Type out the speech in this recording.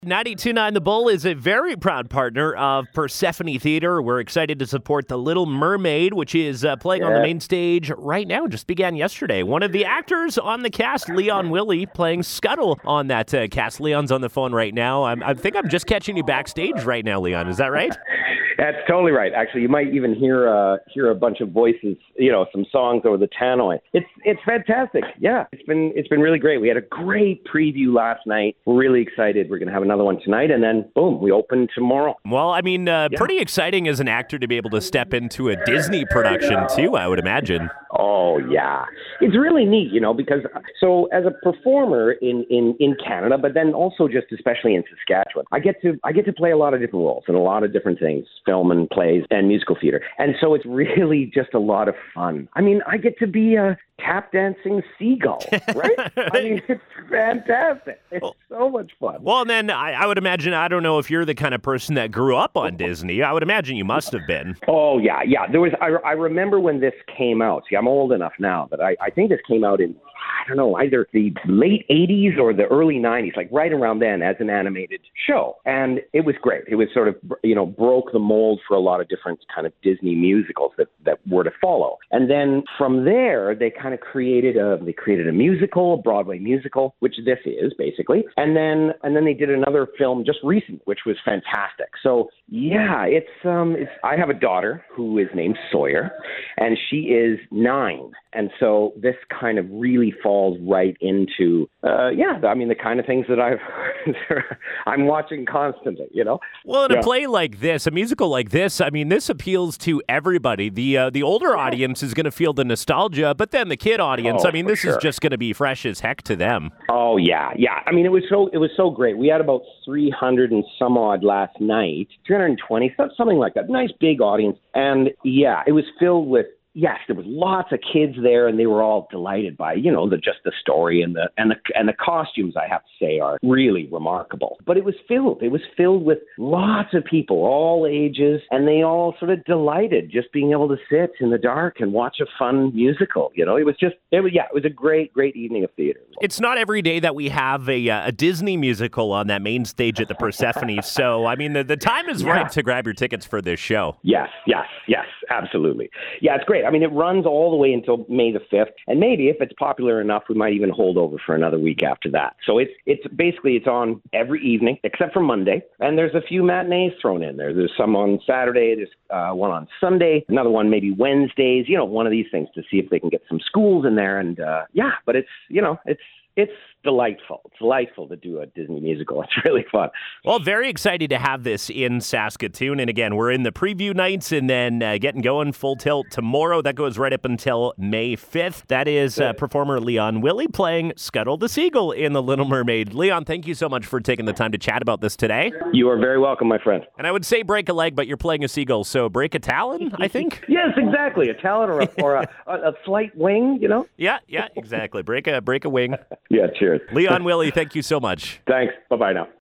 92.9 The Bull is a very proud partner of Persephone Theater. We're excited to support The Little Mermaid, which is playing on the main stage right now. Just began yesterday. One of the actors on the cast, Leon Willie, playing Scuttle on that cast. Leon's on the phone right now. I think I'm just catching you backstage right now, Leon. Is that right? That's totally right. Actually, you might even hear a bunch of voices, some songs over the tannoy. It's fantastic. Yeah, it's been really great. We had a great preview last night. We're really excited. We're going to have another one tonight, and then boom, we open tomorrow. Well, I mean, pretty exciting as an actor to be able to step into a Disney production too, I would imagine. Oh yeah, it's really neat, because so as a performer in Canada, but then also just especially in Saskatchewan, I get to play a lot of different roles and a lot of different things, film and plays and musical theater, and so it's really just a lot of fun. I mean, I get to be a tap dancing seagull, right? I mean, it's fantastic. It's so much fun. Well, and then I would imagine, I don't know if you're the kind of person that grew up on Disney. I would imagine you must have been. Oh yeah. There was. I remember when this came out. See, I'm old enough now, but I think this came out in, I don't know, either the late 80s or the early 90s, like right around then as an animated show. And it was great. It was sort of, broke the mold for a lot of different kind of Disney musicals that were to follow. And then from there, they kind of created a musical, a Broadway musical, which this is basically. And then they did another film just recent, which was fantastic. So yeah, it's I have a daughter who is named Sawyer, and she is 9. And so this kind of really falls right into, the kind of things that I'm watching constantly, Well, in a play like this, a musical like this, I mean, this appeals to everybody. The older audience is going to feel the nostalgia, but then the kid audience, this is just going to be fresh as heck to them. Oh, yeah. I mean, it was so great. We had about 300 and some odd last night, 320, something like that. Nice big audience. And yeah, it was filled with, yes, there was lots of kids there, and they were all delighted by, the story and the costumes, I have to say, are really remarkable. But it was filled with lots of people, all ages, and they all sort of delighted just being able to sit in the dark and watch a fun musical. It was a great evening of theater. It's not every day that we have a Disney musical on that main stage at the Persephone. So, I mean, the time is right to grab your tickets for this show. Yes, absolutely. Yeah, it's great. I mean, it runs all the way until May the 5th, and maybe if it's popular enough, we might even hold over for another week after that. So it's on every evening except for Monday, and there's a few matinees thrown in there. There's some on Saturday, there's one on Sunday, another one maybe Wednesdays. One of these things to see if they can get some schools in there, and but it's delightful. It's delightful to do a Disney musical. It's really fun. Well, very excited to have this in Saskatoon. And again, we're in the preview nights and then getting going full tilt tomorrow. That goes right up until May 5th. That is performer Leon Willie playing Scuttle the Seagull in The Little Mermaid. Leon, thank you so much for taking the time to chat about this today. You are very welcome, my friend. And I would say break a leg, but you're playing a seagull, so break a talon, I think? Yes, exactly. A talon or a slight wing, Yeah, exactly. Break a wing. Yeah, cheers. Leon Willie, thank you so much. Thanks. Bye-bye now.